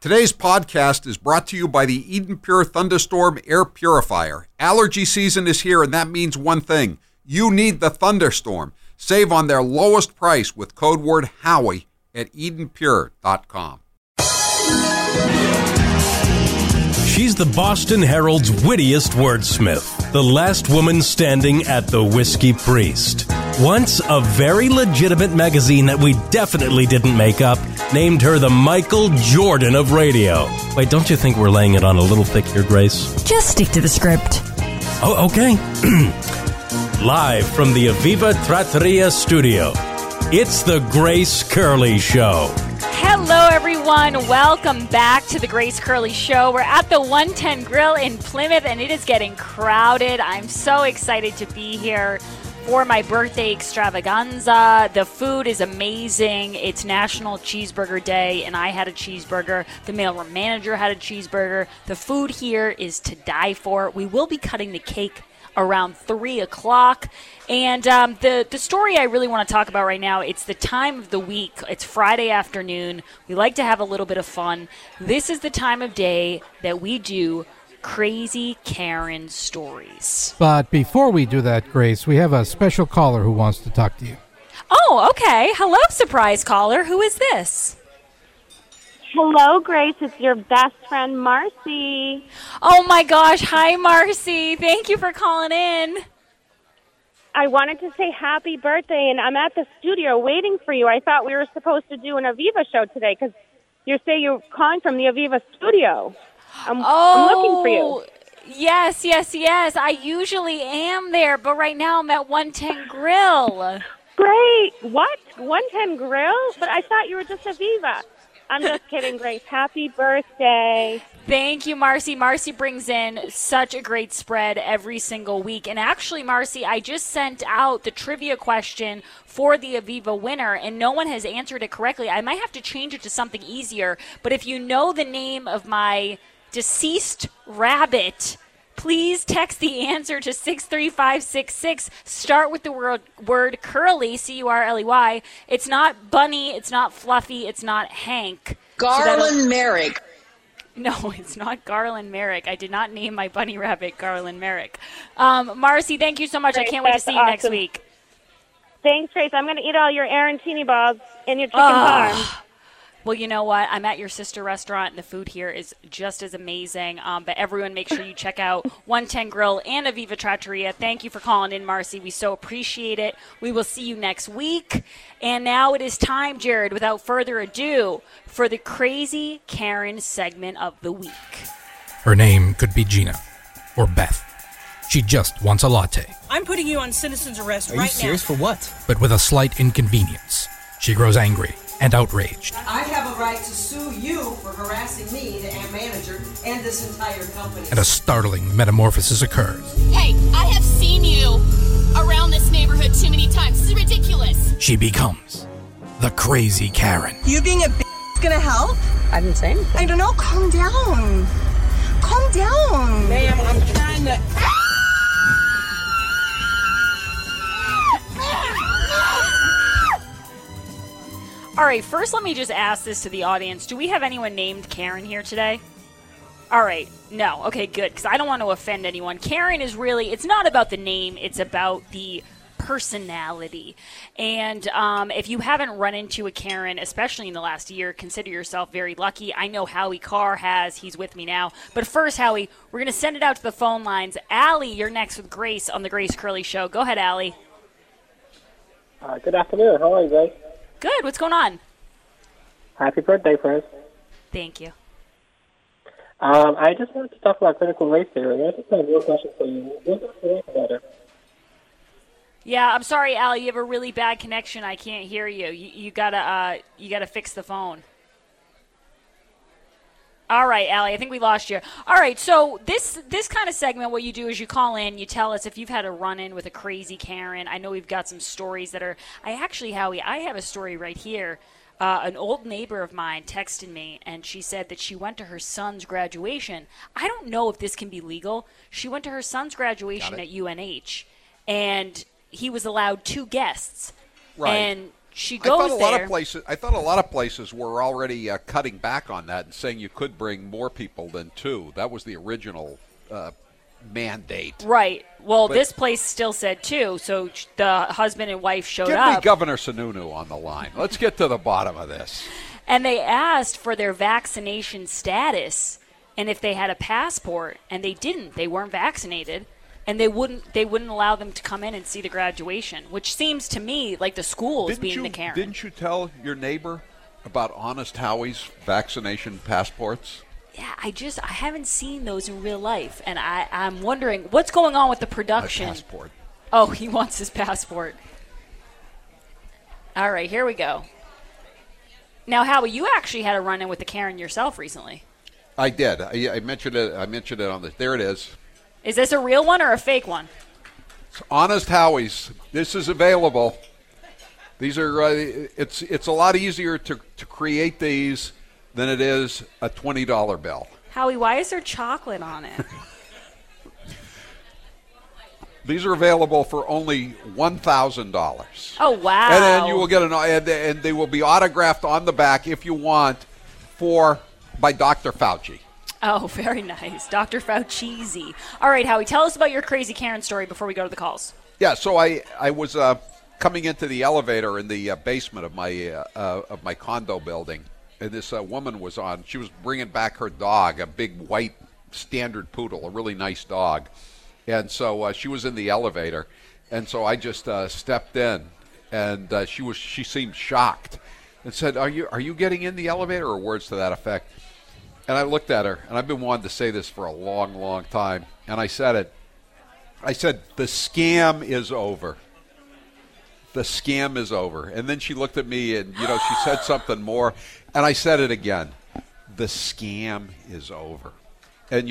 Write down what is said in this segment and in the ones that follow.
Today's podcast is brought to you by the Eden Pure Thunderstorm Air Purifier. Allergy season is here, and that means one thing. You need the Thunderstorm. Save on their lowest price with code word Howie at EdenPure.com. She's the Boston Herald's wittiest wordsmith, the last woman standing at the Whiskey Priest. Once a very legitimate magazine that we definitely didn't make up named her the Michael Jordan of radio. Wait, don't you think we're laying it on a little thick here, Grace? Just stick to the script. Oh, okay. Live from the Aviva Trattoria studio, it's the Grace Curley Show. Hello, everyone. Welcome back to the Grace Curley Show. We're at the 110 Grill in Plymouth, and it is getting crowded. I'm so excited to be here for my birthday extravaganza. The food is amazing. It's National Cheeseburger Day, and I had a cheeseburger. The mailroom manager had a cheeseburger. The food here is to die for. We will be cutting the cake around 3 o'clock. And the story I really want to talk about right now, it's the time of the week. It's Friday afternoon. We like to have a little bit of fun. This is the time of day that we do Crazy Karen stories. But before we do that, Grace, we have a special caller who wants to talk to you. Oh, okay. Hello, surprise caller. Who is this? Hello, Grace. It's your best friend, Marcy. Oh, my gosh. Hi, Marcy. Thank you for calling in. I wanted to say happy birthday, and I'm at the studio waiting for you. I thought we were supposed to do an Aviva show today because you say you're calling from the Aviva studio. I'm looking for you. Yes. I usually am there, but right now I'm at 110 Grill. Great. What? 110 Grill? But I thought you were just Aviva. I'm just kidding, Grace. Happy birthday. Thank you, Marcy. Marcy brings in such a great spread every single week. And actually, Marcy, I just sent out the trivia question for the Aviva winner, and no one has answered it correctly. I might have to change it to something easier. But if you know the name of my deceased rabbit, please text the answer to 63566. Start with the word curly, C-U-R-L-E-Y. It's not Bunny, it's not Fluffy, it's not Hank. Garland Merrick. No, it's not Garland Merrick. I did not name my bunny rabbit Garland Merrick. Marcy, thank you so much. Grace, I can't wait to see you next week. Thanks, Grace. I'm going to eat all your arancini balls and your chicken parm. Well, you know what? I'm at your sister restaurant, and the food here is just as amazing. But everyone, make sure you check out 110 Grill and Aviva Trattoria. Thank you for calling in, Marcy. We so appreciate it. We will see you next week. And now it is time, Jared, without further ado, for the Crazy Karen segment of the week. Her name could be Gina or Beth. She just wants a latte. I'm putting you on citizen's arrest right now. Are you serious? For what? But with a slight inconvenience, she grows angry and outraged. I have a right to sue you for harassing me, the manager, and this entire company. And a startling metamorphosis occurs. Hey, I have seen you around this neighborhood too many times. This is ridiculous. She becomes the Crazy Karen. You being a is gonna help? I didn't say anything. I don't know. Calm down. Calm down. Ma'am, I'm trying to... All right, first let me just ask this to the audience. Do we have anyone named Karen here today? All right, no. Okay, good, because I don't want to offend anyone. Karen is really, it's not about the name, it's about the personality. And if you haven't run into a Karen, especially in the last year, consider yourself very lucky. I know Howie Carr has. He's with me now. But first, Howie, we're going to send it out to the phone lines. Allie, you're next with Grace on the Grace Curley Show. Go ahead, Allie. Good afternoon. How are you guys? Good. What's going on? Happy birthday, friends. Thank you. I just wanted to talk about critical race theory. I just have one question for you. What's about it? Yeah, I'm sorry, Allie. You have a really bad connection. I can't hear you. You gotta fix the phone. All right, Allie, I think we lost you. All right, so this kind of segment, what you do is you call in, you tell us if you've had a run-in with a crazy Karen. I know we've got some stories that are – Howie, I have a story right here. An old neighbor of mine texted me, and she said that she went to her son's graduation. I don't know if this can be legal. She went to her son's graduation at UNH, and he was allowed 2 guests. Right. And she goes I thought a lot of places were already cutting back on that and saying you could bring more people than 2. That was the original mandate. Right. Well, this place still said 2, so the husband and wife showed up. Get me Governor Sununu on the line. Let's get to the bottom of this. And they asked for their vaccination status and if they had a passport, and they didn't. They weren't vaccinated. And they wouldn't allow them to come in and see the graduation, which seems to me like the school is being the Karen. Didn't you tell your neighbor about Honest Howie's vaccination passports? Yeah, I haven't seen those in real life, and I'm wondering what's going on with the production. My passport. Oh, he wants his passport. All right, here we go. Now, Howie, you actually had a run-in with the Karen yourself recently. I did. I mentioned it. I mentioned it on the. There it is. Is this a real one or a fake one? It's Honest Howie's. This is available. These are. It's a lot easier to create these than it is a $20 bill. Howie, why is there chocolate on it? These are available for only $1,000. Oh, wow. And then you will get and they will be autographed on the back if you want by Dr. Fauci. Oh, very nice. Dr. Fauci. All right, Howie, tell us about your crazy Karen story before we go to the calls. Yeah, so I was coming into the elevator in the basement of my condo building, and this woman was on. She was bringing back her dog, a big white standard poodle, a really nice dog. And so she was in the elevator, and so I just stepped in, and she seemed shocked and said, "Are you getting in the elevator?" or words to that effect. And I looked at her, and I've been wanting to say this for a long, long time, and I said it. I said, "The scam is over. The scam is over." And then she looked at me, and she said something more, and I said it again. The scam is over. And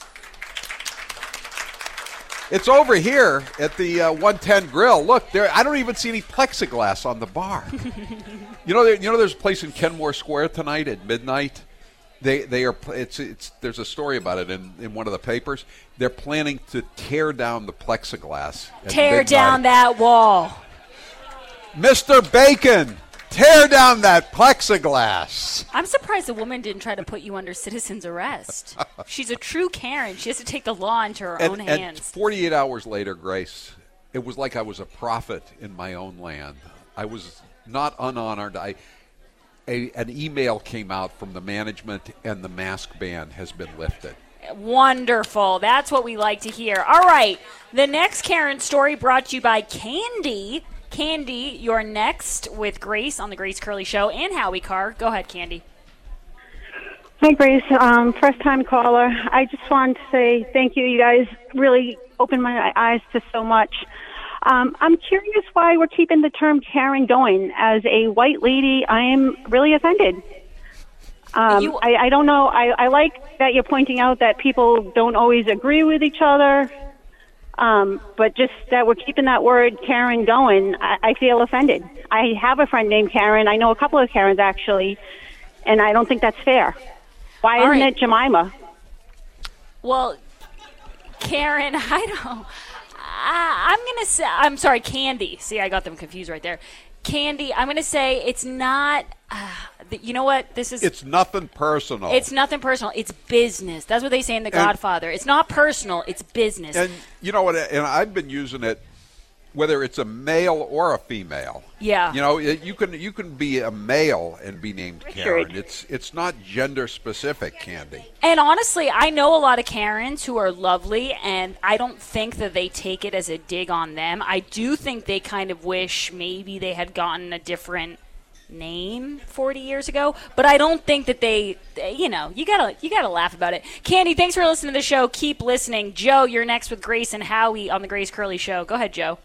it's over here at the 110 Grill. Look, there. I don't even see any plexiglass on the bar. There's a place in Kenmore Square tonight at midnight. They are. There's a story about it in one of the papers. They're planning to tear down the plexiglass. Tear down that wall, Mr. Bacon. Tear down that plexiglass. I'm surprised the woman didn't try to put you under citizen's arrest. She's a true Karen. She has to take the law into her own hands. And 48 hours later, Grace, it was like I was a prophet in my own land. I was not unhonored. An email came out from the management, and the mask ban has been lifted. Wonderful. That's what we like to hear. All right. The next Karen story brought to you by Candy. Candy, you're next with Grace on the Grace Curley Show and Howie Carr. Go ahead, Candy. Hi, Grace. First-time caller. I just wanted to say thank you. You guys really opened my eyes to so much. I'm curious why we're keeping the term Karen going. As a white lady, I am really offended. I don't know. I like that you're pointing out that people don't always agree with each other. But just that we're keeping that word Karen going, I feel offended. I have a friend named Karen. I know a couple of Karens, actually, and I don't think that's fair. Why isn't it Jemima? Well, Karen, I'm going to say, I'm sorry, Candy. See, I got them confused right there. Candy, I'm going to say it's not, you know what? It's nothing personal. It's nothing personal. It's business. That's what they say in The Godfather. It's not personal. It's business. And you know what? And I've been using it, whether it's a male or a female. Yeah. You can be a male and be named Karen. It's not gender specific, Candy. And honestly, I know a lot of Karens who are lovely, and I don't think that they take it as a dig on them. I do think they kind of wish maybe they had gotten a different name 40 years ago, but I don't think that they you gotta laugh about it. Candy, thanks for listening to the show. Keep listening. Joe, you're next with Grace and Howie on the Grace Curley Show. Go ahead, Joe.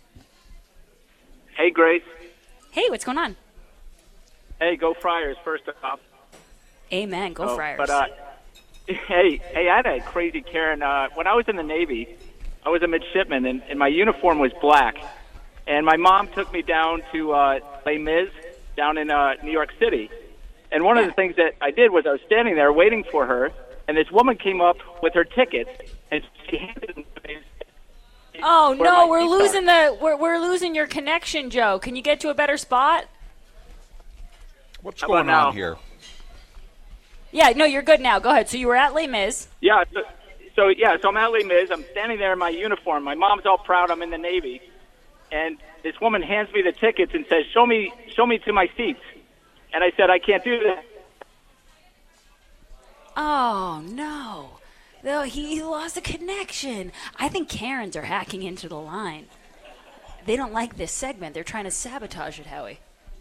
Hey, Grace. Hey, what's going on? Hey, go Friars, first off. Amen, go Friars. But, hey, I had a crazy Karen. When I was in the Navy, I was a midshipman, and my uniform was black. And my mom took me down to Les Mis down in New York City. And one of the things that I did was I was standing there waiting for her, and this woman came up with her tickets, and she handed them to me. Oh no, we're losing your connection, Joe. Can you get to a better spot? What's How going about on now? here? Yeah, no, you're good now. Go ahead. So you were at Les Mis. Yeah, so I'm at Les Mis. I'm standing there in my uniform. My mom's all proud I'm in the Navy, and this woman hands me the tickets and says, "Show me to my seats." And I said, "I can't do that." Oh, no. No, he lost a connection. I think Karens are hacking into the line. They don't like this segment. They're trying to sabotage it, Howie.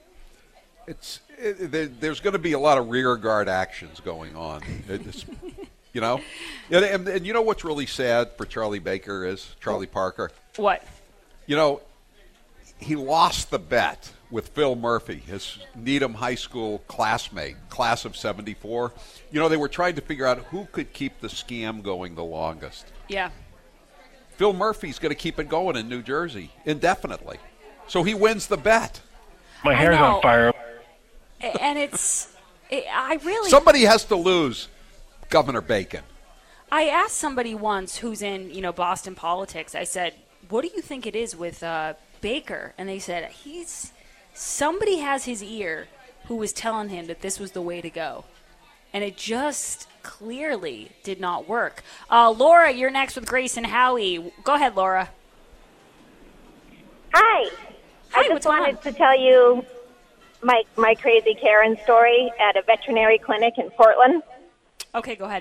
There's going to be a lot of rear guard actions going on. You know? And you know what's really sad for Charlie Baker is, Charlie Parker? What? You know, he lost the bet with Phil Murphy, his Needham High School classmate, class of 74. You know, they were trying to figure out who could keep the scam going the longest. Yeah. Phil Murphy's going to keep it going in New Jersey indefinitely. So he wins the bet. My hair's on fire. And I really... Somebody has to lose, Governor Bacon. I asked somebody once who's in, Boston politics, I said, what do you think it is with Baker? And they said, somebody has his ear who was telling him that this was the way to go. And it just clearly did not work. Laura, you're next with Grace and Howie. Go ahead, Laura. Hi. I just wanted to tell you my crazy Karen story at a veterinary clinic in Portland. Okay, go ahead.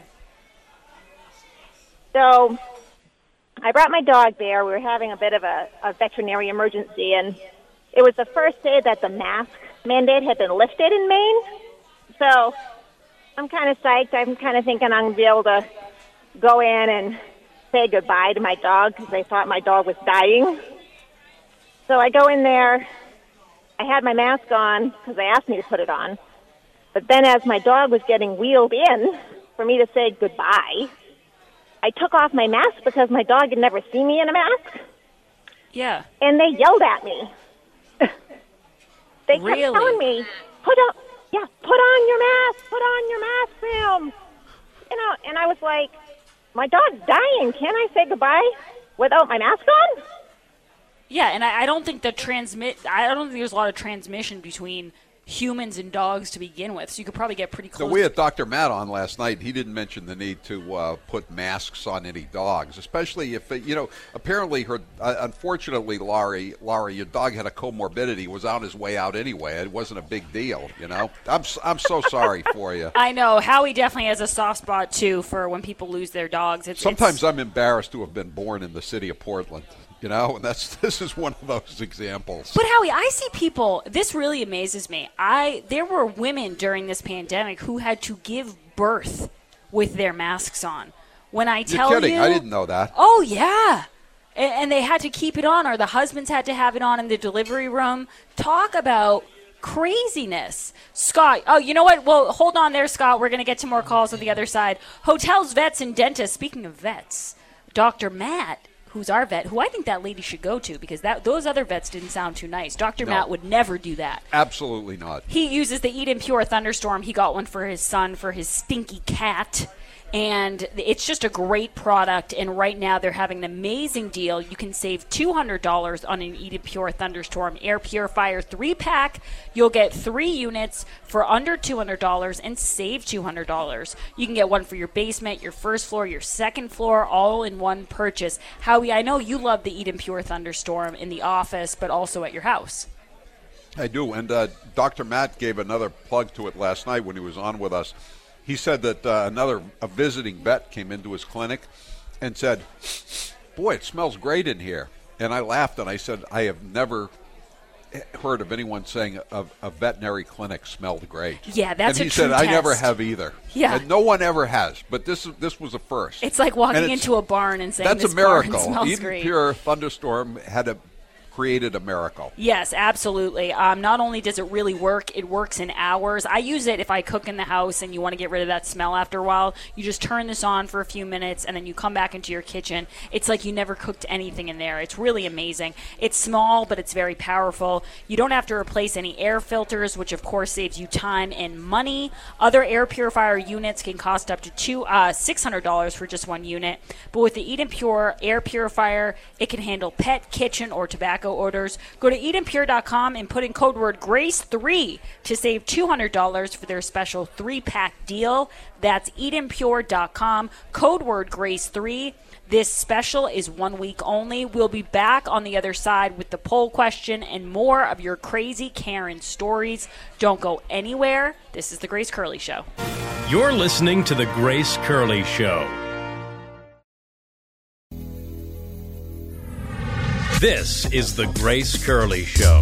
So I brought my dog there. We were having a bit of a veterinary emergency, and it was the first day that the mask mandate had been lifted in Maine. So I'm kind of psyched. I'm kind of thinking I'm going to be able to go in and say goodbye to my dog because I thought my dog was dying. So I go in there. I had my mask on because they asked me to put it on. But then as my dog was getting wheeled in for me to say goodbye, I took off my mask because my dog had never seen me in a mask. Yeah. And they yelled at me. They kept telling me, put on your mask, ma'am. And I was like, my dog's dying. Can't I say goodbye without my mask on? Yeah, and I don't think I don't think there's a lot of transmission between humans and dogs to begin with, so you could probably get pretty close. So we had Dr. Matt on last night. He didn't mention the need to put masks on any dogs, especially if, apparently unfortunately, Laurie, your dog had a comorbidity, was on his way out anyway. It wasn't a big deal, I'm so sorry for you. I know. Howie definitely has a soft spot, too, for when people lose their dogs. Sometimes I'm embarrassed to have been born in the city of Portland. And this is one of those examples. But Howie, I see people. This really amazes me. There were women during this pandemic who had to give birth with their masks on. When I tell you, you're kidding? I didn't know that. Oh yeah, and they had to keep it on, or the husbands had to have it on in the delivery room. Talk about craziness. Scott, oh, you know what? Well, hold on there, Scott. We're going to get to more calls on the other side. Hotels, vets, and dentists. Speaking of vets, Dr. Matt, who's our vet, who I think that lady should go to because those other vets didn't sound too nice. Dr. Matt would never do that. Absolutely not. He uses the Eden Pure Thunderstorm. He got one for his son, for his stinky cat. And it's just a great product. And right now they're having an amazing deal. You can save $200 on an Eden Pure Thunderstorm Air Purifier 3-pack. You'll get 3 units for under $200 and save $200. You can get one for your basement, your first floor, your second floor, all in one purchase. Howie, I know you love the Eden Pure Thunderstorm in the office, but also at your house. I do. And Dr. Matt gave another plug to it last night when he was on with us. He said that a visiting vet came into his clinic and said, boy, it smells great in here. And I laughed and I said, I have never heard of anyone saying a veterinary clinic smelled great. Yeah, that's a true test. And he said, I never have either. Yeah. And no one ever has, but this was a first. It's like walking into a barn and saying, that's this a miracle. barn smells Eden great. Pure Thunderstorm created a miracle. Yes, absolutely. Not only does it really work, it works in hours. I use it if I cook in the house and you want to get rid of that smell after a while. You just turn this on for a few minutes and then you come back into your kitchen. It's like you never cooked anything in there. It's really amazing. It's small, but it's very powerful. You don't have to replace any air filters, which of course saves you time and money. Other air purifier units can cost up to $600 for just one unit. But with the Eden Pure Air Purifier, it can handle pet, kitchen, or tobacco checkout orders. Go to EdenPure.com and put in code word GRACE3 to save $200 for their special 3-pack deal. That's EdenPure.com, code word GRACE3. This special is 1 week only. We'll be back on the other side with the poll question and more of your crazy Karen stories. Don't go anywhere. This is The Grace Curley Show. You're listening to The Grace Curley Show. This is The Grace Curley Show.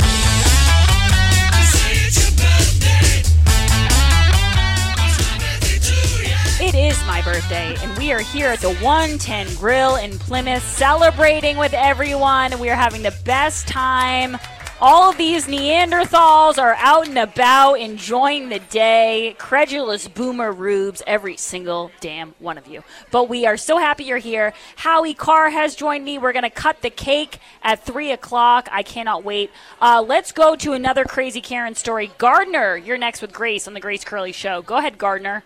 It is my birthday, and we are here at the 110 Grill in Plymouth celebrating with everyone. We are having the best time. All of these Neanderthals are out and about enjoying the day. Credulous boomer rubes, every single damn one of you. But we are so happy you're here. Howie Carr has joined me. We're going to cut the cake at 3 o'clock. I cannot wait. Let's go to another crazy Karen story. Gardner, you're next with Grace on The Grace Curley Show. Go ahead, Gardner.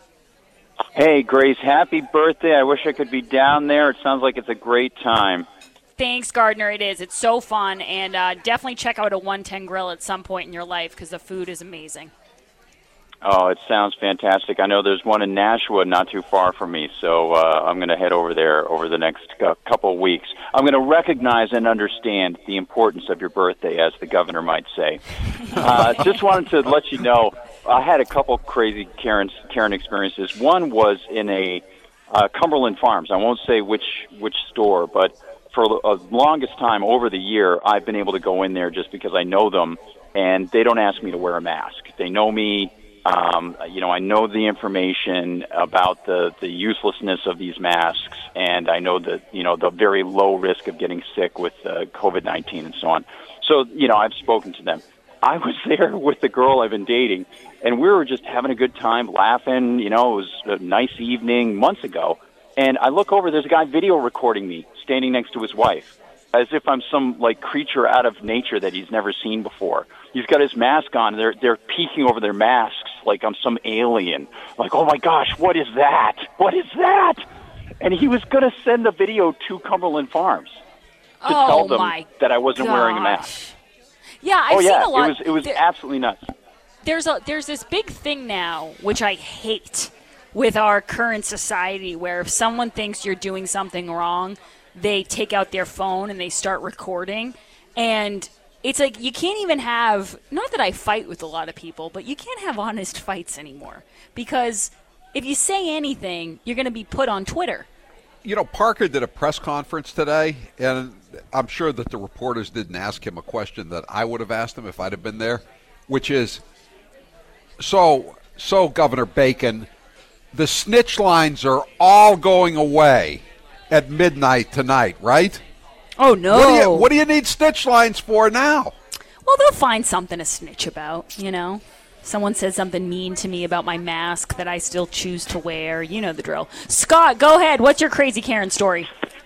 Hey, Grace, happy birthday. I wish I could be down there. It sounds like it's a great time. Thanks, Gardner. It is. It's so fun. And definitely check out a 110 Grill at some point in your life because the food is amazing. Oh, it sounds fantastic. I know there's one in Nashua not too far from me, so I'm going to head over there over the next couple of weeks. I'm going to recognize and understand the importance of your birthday, as the governor might say. Just wanted to let you know, I had a couple crazy Karen experiences. One was in a Cumberland Farms. I won't say which store, but for the longest time over the year, I've been able to go in there just because I know them, and they don't ask me to wear a mask. They know me. I know the information about the uselessness of these masks, and I know that, the very low risk of getting sick with COVID-19 and so on. So, I've spoken to them. I was there with the girl I've been dating, and we were just having a good time, laughing. It was a nice evening months ago. And I look over, there's a guy video recording me standing next to his wife, as if I'm some, creature out of nature that he's never seen before. He's got his mask on. They're peeking over their masks like I'm some alien. Like, oh, my gosh, what is that? What is that? And he was going to send the video to Cumberland Farms to tell them that I wasn't wearing a mask. Yeah, I've seen a lot. It was absolutely nuts. There's this big thing now, which I hate with our current society, where if someone thinks you're doing something wrong, they take out their phone and they start recording. And it's like you can't even have, not that I fight with a lot of people, but you can't have honest fights anymore. Because if you say anything, you're going to be put on Twitter. Parker did a press conference today, and I'm sure that the reporters didn't ask him a question that I would have asked him if I'd have been there, which is, so Governor Bacon, the snitch lines are all going away at midnight tonight, right? Oh, no. What do you need snitch lines for now? Well, they'll find something to snitch about, Someone says something mean to me about my mask that I still choose to wear. You know the drill. Scott, go ahead. What's your crazy Karen story?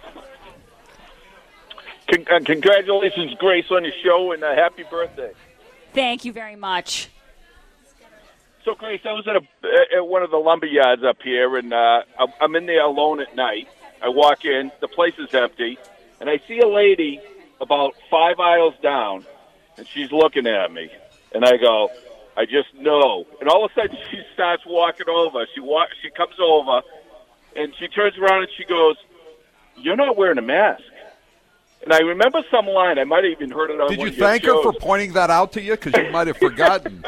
Congratulations, Grace, on your show, and happy birthday. Thank you very much. So, Grace, I was at one of the lumber yards up here, and I'm in there alone at night. I walk in, the place is empty, and I see a lady about 5 aisles down, and she's looking at me. And I go, I just know. And all of a sudden, she starts walking over. She comes over, and she turns around and she goes, "You're not wearing a mask." And I remember some line. I might have even heard it on one of your shows. Did you thank her for pointing that out to you? Because you might have forgotten.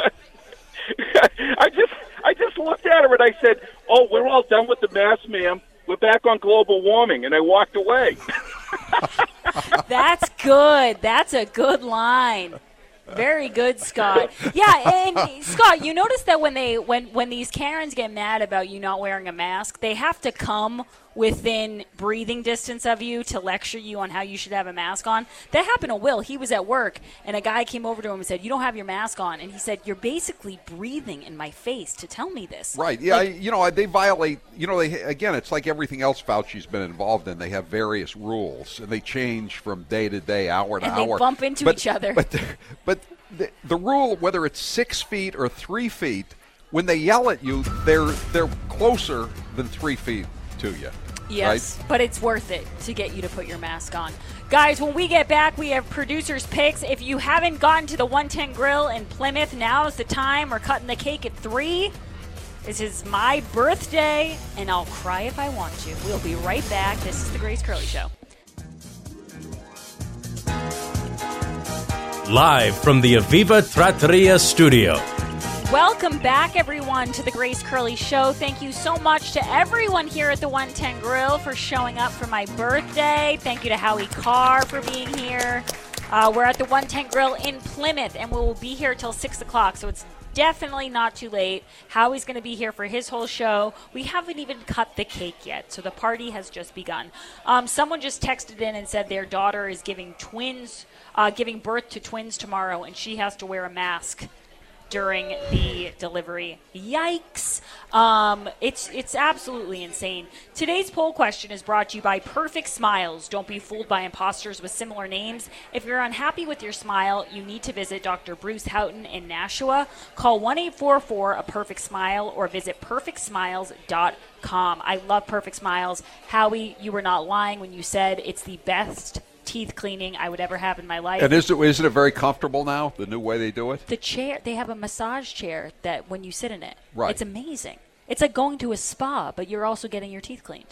I just looked at her and I said, "Oh, we're all done with the mask, ma'am. We're back on global warming," and I walked away. That's good. That's a good line. Very good, Scott. Yeah, and Scott, you notice that when these Karens get mad about you not wearing a mask, they have to come within breathing distance of you to lecture you on how you should have a mask on. That happened to Will. He was at work, and a guy came over to him and said, "You don't have your mask on." And he said, "You're basically breathing in my face to tell me this." Right. Yeah, they violate, again, it's like everything else Fauci's been involved in. They have various rules, and they change from day to day, hour to hour. And they bump into each other. But the rule, whether it's 6 feet or 3 feet, when they yell at you, they're closer than 3 feet to you. Yes, right? But it's worth it to get you to put your mask on. Guys, when we get back, we have producers' picks. If you haven't gotten to the 110 Grill in Plymouth, now's the time. We're cutting the cake at 3. This is my birthday, and I'll cry if I want to. We'll be right back. This is the Grace Curley Show. Live from the Aviva Trattoria studio. Welcome back, everyone, to the Grace Curley Show. Thank you so much to everyone here at the 110 Grill for showing up for my birthday. Thank you to Howie Carr for being here. We're at the 110 Grill in Plymouth, and we will be here till 6 o'clock, so it's definitely not too late. Howie's going to be here for his whole show. We haven't even cut the cake yet, so the party has just begun. Someone just texted in and said their daughter is giving birth to twins tomorrow, and she has to wear a mask during the delivery. Yikes. It's absolutely insane. Today's poll question is brought to you by Perfect Smiles. Don't be fooled by imposters with similar names. If you're unhappy with your smile, you need to visit Dr. Bruce Houghton in Nashua. Call 1-844-A-PERFECT-SMILE or visit perfectsmiles.com. I love Perfect Smiles. Howie, you were not lying when you said it's the best teeth cleaning I would ever have in my life. And isn't it very comfortable now, the new way they do it? The chair, they have a massage chair that when you sit in it, right. It's amazing. It's like going to a spa, but you're also getting your teeth cleaned.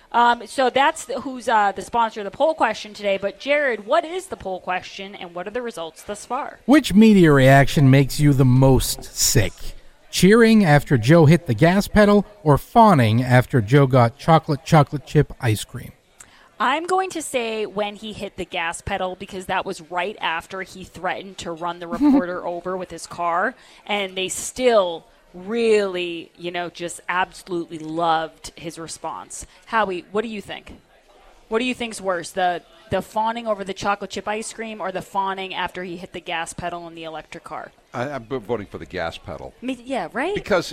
So that's who's the sponsor of the poll question today. But Jared, what is the poll question and what are the results thus far? Which media reaction makes you the most sick? Cheering after Joe hit the gas pedal or fawning after Joe got chocolate chip ice cream? I'm going to say when he hit the gas pedal because that was right after he threatened to run the reporter over with his car. And they still really, just absolutely loved his response. Howie, what do you think? What do you think's worse, the fawning over the chocolate chip ice cream or the fawning after he hit the gas pedal in the electric car? I'm voting for the gas pedal. Yeah, right? Because,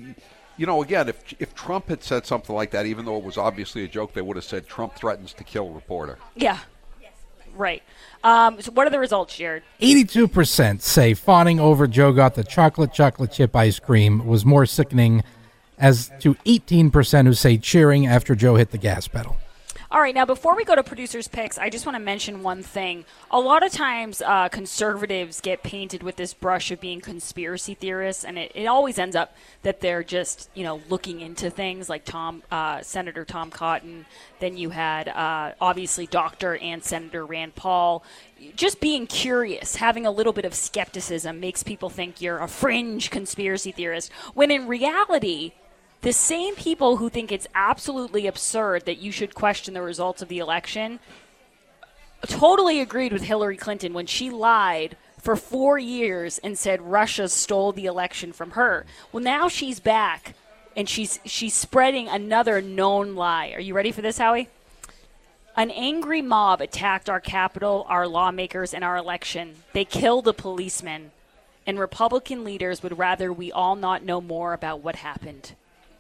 again, if Trump had said something like that, even though it was obviously a joke, they would have said Trump threatens to kill reporter. Yeah, right. So what are the results, Jared? 82% say fawning over Joe got the chocolate chip ice cream was more sickening, as to 18% who say cheering after Joe hit the gas pedal. All right, now before we go to producers' picks, I just want to mention one thing. A lot of times conservatives get painted with this brush of being conspiracy theorists, and it always ends up that they're just, looking into things like Senator Tom Cotton. Then you had, obviously, Dr. and Senator Rand Paul. Just being curious, having a little bit of skepticism makes people think you're a fringe conspiracy theorist, when in reality, the same people who think it's absolutely absurd that you should question the results of the election totally agreed with Hillary Clinton when she lied for 4 years and said Russia stole the election from her. Well, now she's back, and she's spreading another known lie. Are you ready for this, Howie? An angry mob attacked our Capitol, our lawmakers, and our election. They killed a policeman, and Republican leaders would rather we all not know more about what happened.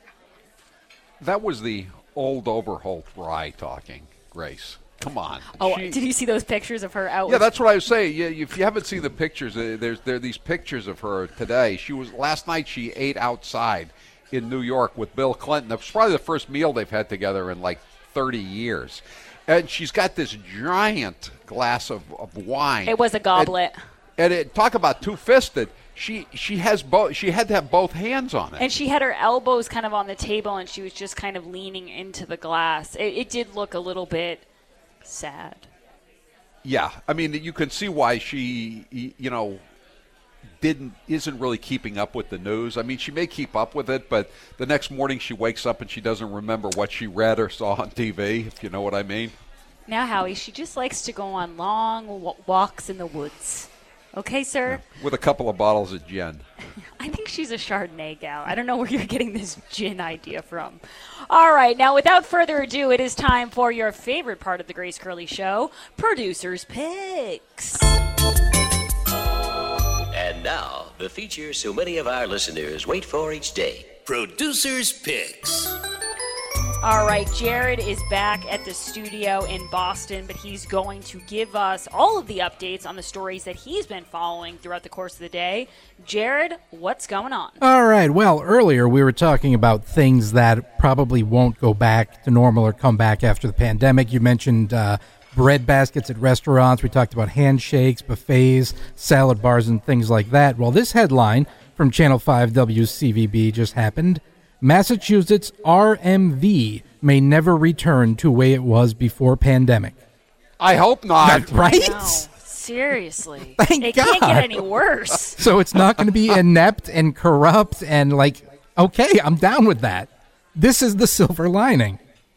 That was the old Overholt Rye talking, Grace. Come on. Oh, did you see those pictures of her out? Yeah, that's what I was saying. Yeah, if you haven't seen the pictures, there are these pictures of her today. Last night she ate outside in New York with Bill Clinton. That was probably the first meal they've had together in like 30 years. And she's got this giant glass of wine. It was a goblet. And talk about two-fisted. She has both. She had to have both hands on it, and she had her elbows kind of on the table, and she was just kind of leaning into the glass. It did look a little bit sad. Yeah, I mean, you can see why she, isn't really keeping up with the news. I mean, she may keep up with it, but the next morning she wakes up and she doesn't remember what she read or saw on TV. If you know what I mean. Now, Howie, she just likes to go on long walks in the woods. Okay, sir? Yeah, with a couple of bottles of gin. I think she's a Chardonnay gal. I don't know where you're getting this gin idea from. All right, now without further ado, it is time for your favorite part of the Grace Curley Show, Producers' Picks. And now, the feature so many of our listeners wait for each day, Producers' Picks. All right, Jared is back at the studio in Boston, but he's going to give us all of the updates on the stories that he's been following throughout the course of the day. Jared, what's going on? All right, well, earlier we were talking about things that probably won't go back to normal or come back after the pandemic. You mentioned bread baskets at restaurants. We talked about handshakes, buffets, salad bars, and things like that. Well, this headline from Channel 5 WCVB just happened. Massachusetts RMV may never return to the way it was before pandemic. I hope not. Right? No, seriously. Thank it God. can't get any worse. So it's not going to be inept and corrupt and okay, I'm down with that. This is the silver lining.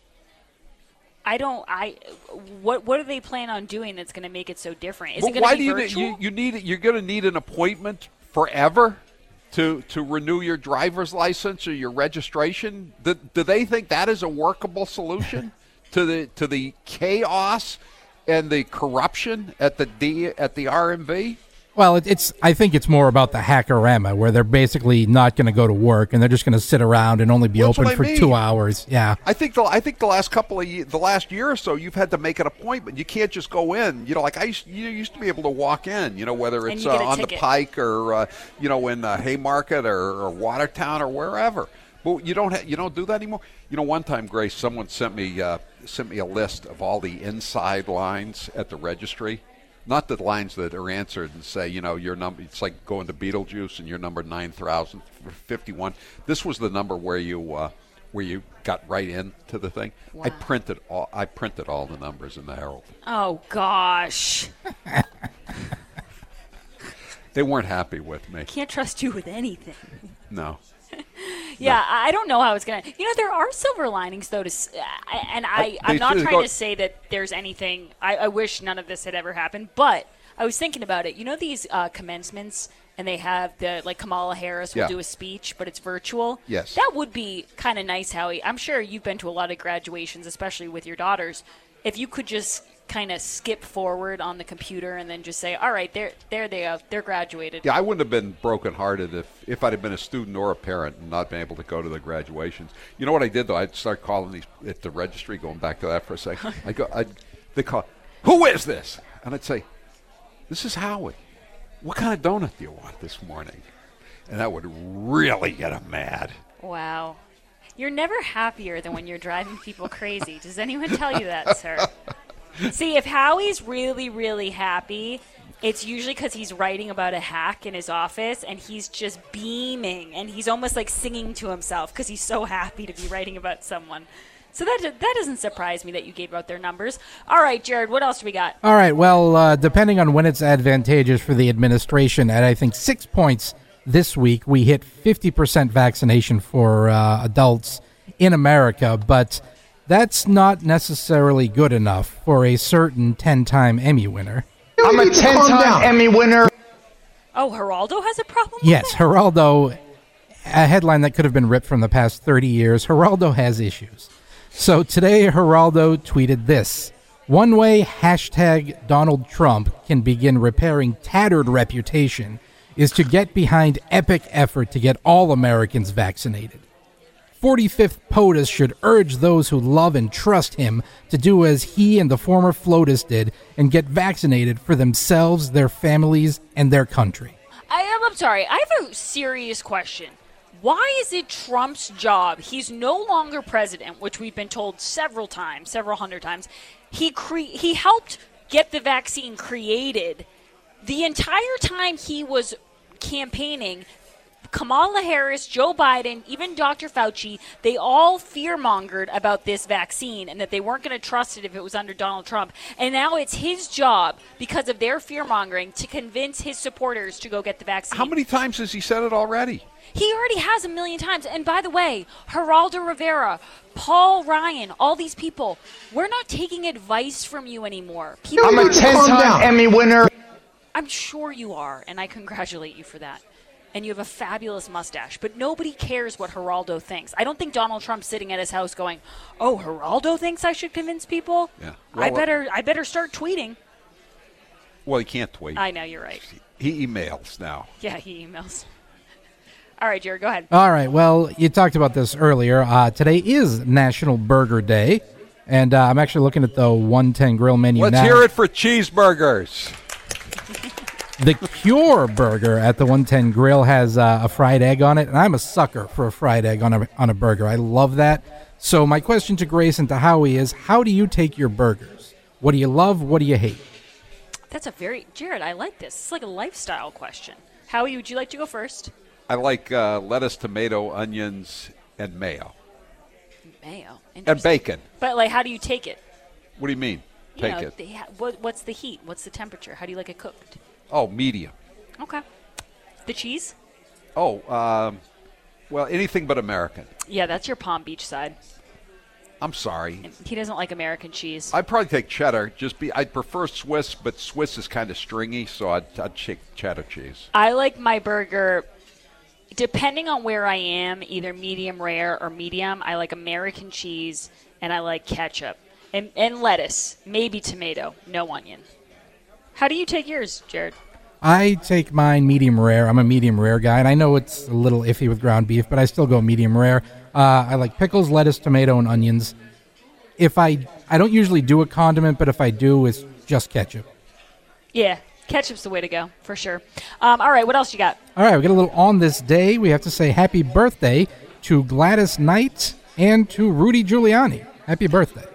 What do they plan on doing that's going to make it so different? Is it But going why to be do virtual? you're going to need an appointment forever to renew your driver's license or your registration? Do they think that is a workable solution to the chaos and the corruption at the RMV? Well, I think it's more about the hackorama, where they're basically not going to go to work and they're just going to sit around and only be That's open what I for mean. 2 hours. Yeah. I think the last year or so, you've had to make an appointment. You can't just go in. You used to be able to walk in. Whether And it's you get a on the ticket. Pike or in Haymarket or Watertown or wherever. But you don't do that anymore. One time, Grace, someone sent me a list of all the inside lines at the registry. Not the lines that are answered and say, your number. It's like going to Beetlejuice and your number 9,051. This was the number where you got right into the thing. Wow. I printed all the numbers in the Herald. Oh, gosh. They weren't happy with me. Can't trust you with anything. No. Yeah, I don't know how it's going to... there are silver linings, though, I'm not trying to say that there's anything... I wish none of this had ever happened, but I was thinking about it. These commencements, and they have Kamala Harris will do a speech, but it's virtual? Yes. That would be kind of nice, Howie. I'm sure you've been to a lot of graduations, especially with your daughters. If you could just kind of skip forward on the computer and then just say, all right, there they are. They're graduated. Yeah, I wouldn't have been brokenhearted if I'd have been a student or a parent and not been able to go to the graduations. You know what I did, though? I'd start calling these at the registry, going back to that for a second. They call, who is this? And I'd say, this is Howie. What kind of donut do you want this morning? And that would really get them mad. Wow. You're never happier than when you're driving people crazy. Does anyone tell you that, sir? See, if Howie's really, really happy, it's usually because he's writing about a hack in his office, and he's just beaming, and he's almost like singing to himself because he's so happy to be writing about someone. So that doesn't surprise me that you gave out their numbers. All right, Jared, what else do we got? All right, well, depending on when it's advantageous for the administration, at I think 6 points this week, we hit 50% vaccination for adults in America, but that's not necessarily good enough for a certain 10-time Emmy winner. I'm a 10-time Emmy winner. Oh, Geraldo has a problem with Yes, it? Geraldo, a headline that could have been ripped from the past 30 years. Geraldo has issues. So today, Geraldo tweeted this. One way hashtag Donald Trump can begin repairing tattered reputation is to get behind epic effort to get all Americans vaccinated. 45th POTUS should urge those who love and trust him to do as he and the former FLOTUS did and get vaccinated for themselves, their families, and their country. I'm sorry. I have a serious question. Why is it Trump's job? He's no longer president, which we've been told several hundred times. He helped get the vaccine created. The entire time he was campaigning, Kamala Harris, Joe Biden, even Dr. Fauci, they all fear-mongered about this vaccine and that they weren't going to trust it if it was under Donald Trump. And now it's his job, because of their fear-mongering, to convince his supporters to go get the vaccine. How many times has he said it already? He already has 1 million times. And by the way, Geraldo Rivera, Paul Ryan, all these people, we're not taking advice from you anymore. I'm a 10-time Emmy winner. I'm sure you are, and I congratulate you for that. And you have a fabulous mustache, but nobody cares what Geraldo thinks. I don't think Donald Trump's sitting at his house going, "Oh, Geraldo thinks I should convince people." Yeah, I better start tweeting. Well, he can't tweet. I know, you're right. He emails now. Yeah, he emails. All right, Jared, go ahead. All right. Well, you talked about this earlier. Today is National Burger Day, and I'm actually looking at the 110 Grill menu now. Let's hear it for cheeseburgers. The Cure Burger at the 110 Grill has a fried egg on it, and I'm a sucker for a fried egg on a burger. I love that. So my question to Grace and to Howie is, how do you take your burgers? What do you love? What do you hate? That's Jared, I like this. It's like a lifestyle question. Howie, would you like to go first? I like lettuce, tomato, onions, and mayo. Mayo. And bacon. But, like, how do you take it? What do you mean, take it? What's the heat? What's the temperature? How do you like it cooked? Oh, medium. Okay. The cheese? Oh, well, anything but American. Yeah, that's your Palm Beach side. I'm sorry. He doesn't like American cheese. I'd probably take cheddar. I'd prefer Swiss, but Swiss is kind of stringy, so I'd take cheddar cheese. I like my burger, depending on where I am, either medium rare or medium. I like American cheese, and I like ketchup. And lettuce, maybe tomato, no onion. How do you take yours, Jared? I take mine medium rare. I'm a medium rare guy, and I know it's a little iffy with ground beef, but I still go medium rare. I like pickles, lettuce, tomato, and onions. If I don't usually do a condiment, but if I do, it's just ketchup. Yeah, ketchup's the way to go, for sure. All right, what else you got? All right, we got a little on this day. We have to say happy birthday to Gladys Knight and to Rudy Giuliani. Happy birthday.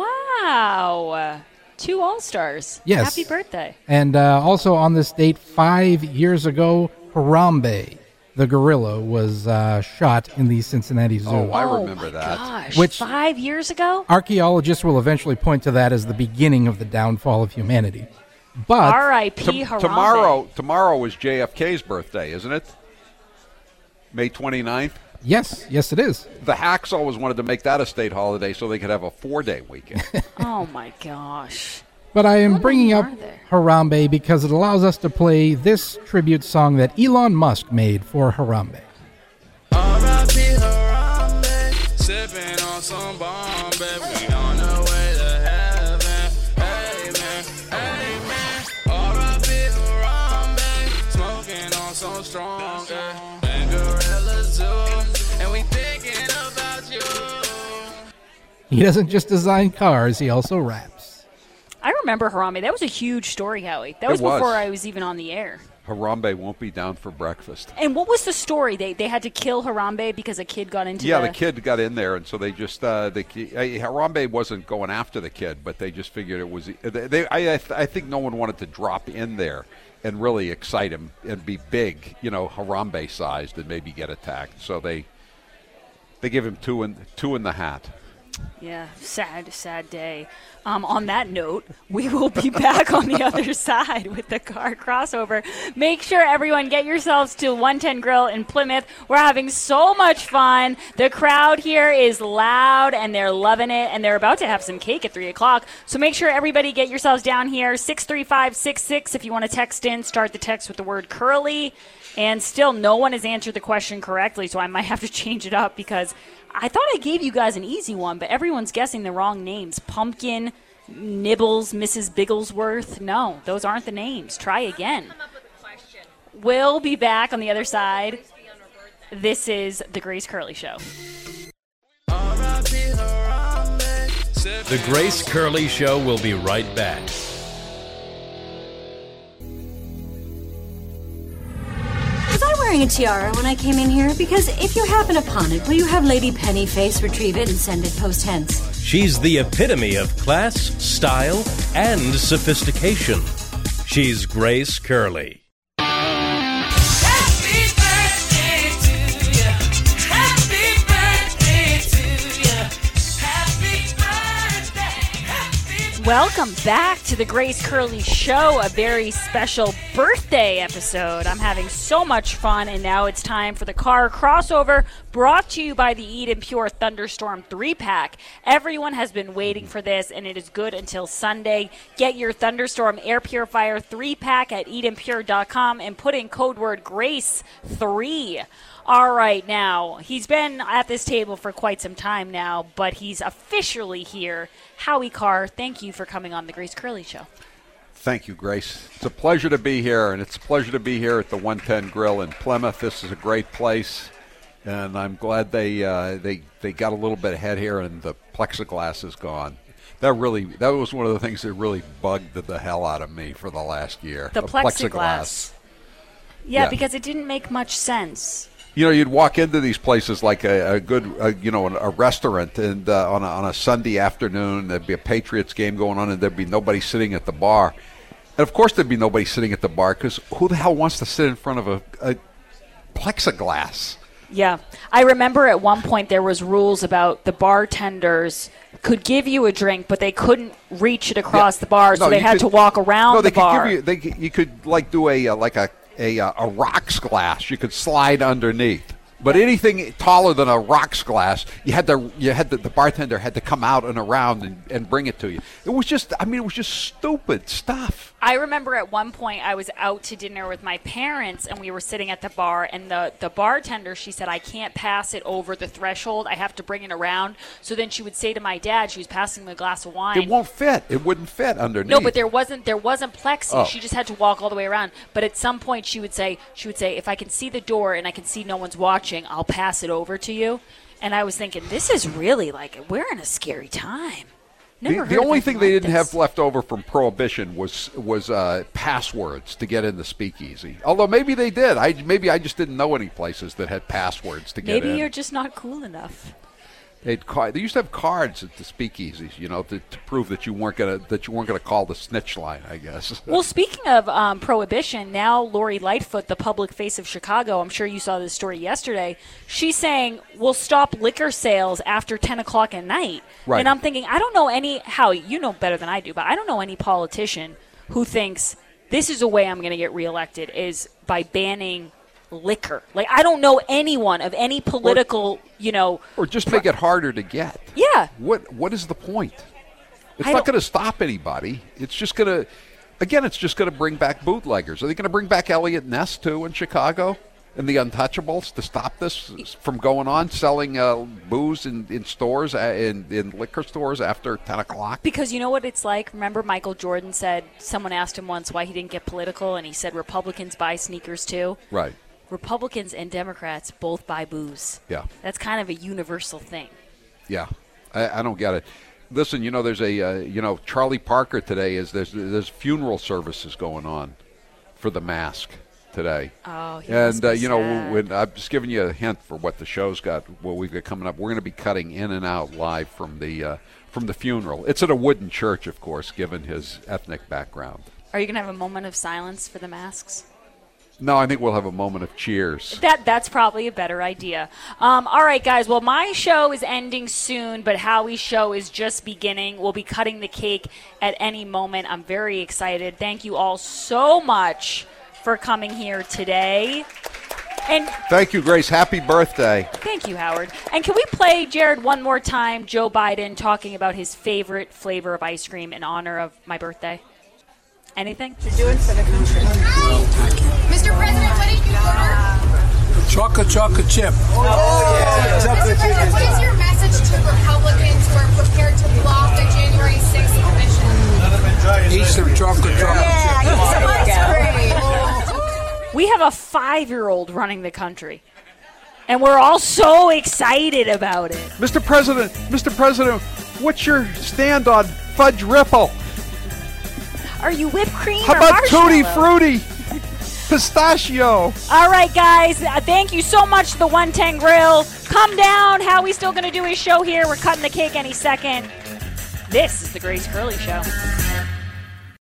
Wow. 2 All-Stars. Yes. Happy birthday. And also on this date, 5 years ago, Harambe, the gorilla, was shot in the Cincinnati Zoo. Oh, I remember that. Gosh, which 5 years ago? Archaeologists will eventually point to that as the beginning of the downfall of humanity. But R.I.P. Harambe. Tomorrow is JFK's birthday, isn't it? May 29th? Yes, it is. The Hacks always wanted to make that a state holiday so they could have a 4-day weekend. Oh, my gosh. But I am bringing up Harambe because it allows us to play this tribute song that Elon Musk made for Harambe. R.I.P. Harambe, sipping on some Bombay, we on the way to heaven, amen, amen. R.I.P. Harambe, smoking on some strong, and gorillas too, and we thinking about you. He doesn't just design cars, he also raps. I remember Harambe. That was a huge story, Howie. That was before I was even on the air. Harambe won't be down for breakfast. And what was the story? They had to kill Harambe because a kid got into the kid got in there, and so they just Harambe wasn't going after the kid, but they just figured it was. I think no one wanted to drop in there and really excite him and be big, Harambe sized, and maybe get attacked. So they give him two in the hat. Yeah, sad day. On that note, we will be back on the other side with the car crossover. Make sure, everyone, get yourselves to 110 Grill in Plymouth. We're having so much fun. The crowd here is loud, and they're loving it, and they're about to have some cake at 3 o'clock. So make sure, everybody, get yourselves down here. 63566 if you want to text in. Start the text with the word curly. And still, no one has answered the question correctly, so I might have to change it up because I thought I gave you guys an easy one, but everyone's guessing the wrong names. Pumpkin, Nibbles, Mrs. Bigglesworth. No, those aren't the names. Try again. We'll be back on the other side. This is The Grace Curley Show. The Grace Curley Show will be right back. Was I wearing a tiara when I came in here? Because if you happen upon it, will you have Lady Pennyface retrieve it and send it post hence? She's the epitome of class, style, and sophistication. She's Grace Curley. Welcome back to the Grace Curley Show, a very special birthday episode. I'm having so much fun, and now it's time for the car crossover, brought to you by the Eden Pure Thunderstorm 3-pack. Everyone has been waiting for this, and it is good until Sunday. Get your Thunderstorm Air Purifier 3-pack at EdenPure.com and put in code word GRACE3. All right, now, he's been at this table for quite some time now, but he's officially here. Howie Carr, thank you for coming on the Grace Curley Show. Thank you, Grace. It's a pleasure to be here, and it's a pleasure to be here at the 110 Grill in Plymouth. This is a great place, and I'm glad they got a little bit ahead here, and the plexiglass is gone. That was one of the things that really bugged the hell out of me for the last year. The plexiglass. Yeah, because it didn't make much sense. You know, you'd walk into these places like a restaurant, and on a Sunday afternoon, there'd be a Patriots game going on, and there'd be nobody sitting at the bar. And, of course, there'd be nobody sitting at the bar, because who the hell wants to sit in front of a plexiglass? Yeah. I remember at one point there was rules about the bartenders could give you a drink, but they couldn't reach it across the bar, so they had to walk around the bar. You could do a rocks glass. You could slide underneath. But anything taller than a rocks glass, the bartender had to come out and around and bring it to you. It was just stupid stuff. I remember at one point I was out to dinner with my parents, and we were sitting at the bar, and the bartender, she said, I can't pass it over the threshold. I have to bring it around. So then she would say to my dad, she was passing him a glass of wine. It won't fit. It wouldn't fit underneath. No, but there wasn't plexi. Oh. She just had to walk all the way around. But at some point she would say, if I can see the door and I can see no one's watching, I'll pass it over to you. And I was thinking, this is really we're in a scary time. The only thing they didn't have left over from Prohibition was passwords to get in the speakeasy. Although maybe they did. Maybe I just didn't know any places that had passwords to get in. Maybe you're just not cool enough. They used to have cards at the speakeasies, to prove that you weren't gonna call the snitch line, I guess. Well, speaking of Prohibition, now Lori Lightfoot, the public face of Chicago, I'm sure you saw this story yesterday. She's saying we'll stop liquor sales after 10 o'clock at night. Right. And I'm thinking, I don't know you know better than I do, but I don't know any politician who thinks this is a way I'm going to get reelected is by banning liquor. I don't know anyone of any political, or just make it harder to get. Yeah. What is the point? It's not going to stop anybody. It's just going to bring back bootleggers. Are they going to bring back Elliot Ness too in Chicago and the Untouchables to stop this from going on, selling booze in stores, in liquor stores after 10 o'clock? Because you know what it's like? Remember Michael Jordan said, someone asked him once why he didn't get political, and he said Republicans buy sneakers too. Right. Republicans and Democrats both buy booze. Yeah. That's kind of a universal thing. Yeah. I don't get it. Listen, there's Charlie Parker today there's funeral services going on for the mask today. Oh, and when I'm just giving you a hint for what we've got coming up. We're going to be cutting in and out live from the funeral. It's at a wooden church, of course, given his ethnic background. Are you going to have a moment of silence for the masks? No, I think we'll have a moment of cheers. That's probably a better idea. All right, guys. Well, my show is ending soon, but Howie's show is just beginning. We'll be cutting the cake at any moment. I'm very excited. Thank you all so much for coming here today. And thank you, Grace. Happy birthday. Thank you, Howard. And can we play, Jared, one more time, Joe Biden talking about his favorite flavor of ice cream in honor of my birthday? Anything? You're doing for the country. Mr. President, what did you order? Chocolate chip. Oh, yeah. Mr. President, what is your message to Republicans who are prepared to block the January 6th commission? Eat some chocolate chip. We have a 5-year-old running the country, and we're all so excited about it. Mr. President, what's your stand on Fudge Ripple? Are you whipped cream How or about marshmallow? Tutti Frutti? Pistachio. All right, guys. Thank you so much to the 110 Grill. Come down. Howie's still going to do his show here. We're cutting the cake any second. This is the Grace Curley Show.